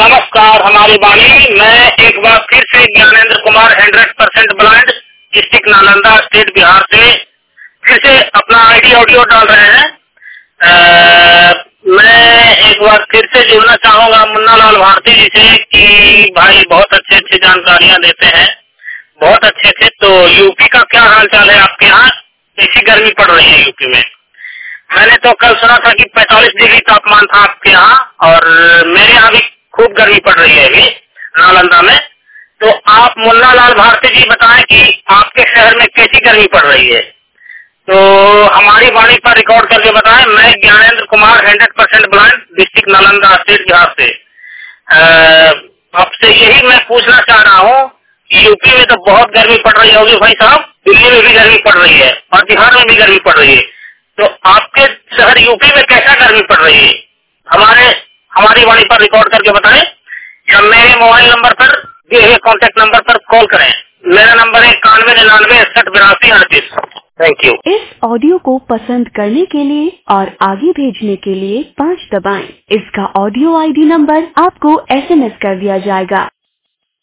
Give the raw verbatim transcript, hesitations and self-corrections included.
नमस्कार हमारी वाणी। मैं एक बार फिर से Gyanendra Kumar hundred percent blind district Nalanda state Bihar से फिर से अपना आईडी ऑडियो डाल रहे हैं। आ, मैं एक बार फिर से जुड़ना चाहूँगा मुन्ना लाल भारती जी से कि भाई बहुत अच्छे अच्छे जानकारियाँ देते हैं, बहुत अच्छे थे। तो यूपी का क्या हाल चाल है आपके यहाँ? कैसी गर्मी पड़ रही है यूपी में? मैंने तो कल सुना था कि पैंतालीस डिग्री तापमान था आपके यहाँ, और मेरे यहाँ भी खूब गर्मी पड़ रही है अभी नालंदा में। तो आप मुन्ना लाल भारती जी बताएं कि आपके शहर में कैसी गर्मी पड़ रही है, तो हमारी वाणी पर रिकॉर्ड करके बताएं। मैं Gyanendra Kumar hundred percent blind district Nalanda state Bihar से आपसे यही मैं पूछना चाह रहा हूँ कि यूपी में तो बहुत गर्मी पड़ रही होगी भाई साहब, दिल्ली में भी गर्मी पड़ रही है और बिहार में भी गर्मी पड़ रही है, तो आपके शहर यूपी में कैसा गर्मी पड़ रही है? हमारे हमारी वाणी पर रिकॉर्ड करके बताएं या मेरे मोबाइल नंबर पर दिए हुए कॉन्टेक्ट नंबर पर कॉल करें। मेरा नंबर है इक्यानवे निन्यानवे इकसठ बिरासी अड़तीस। Thank you. इस ऑडियो को पसंद करने के लिए और आगे भेजने के लिए पाँच दबाएं। इसका ऑडियो आईडी नंबर आपको एसएमएस कर दिया जाएगा।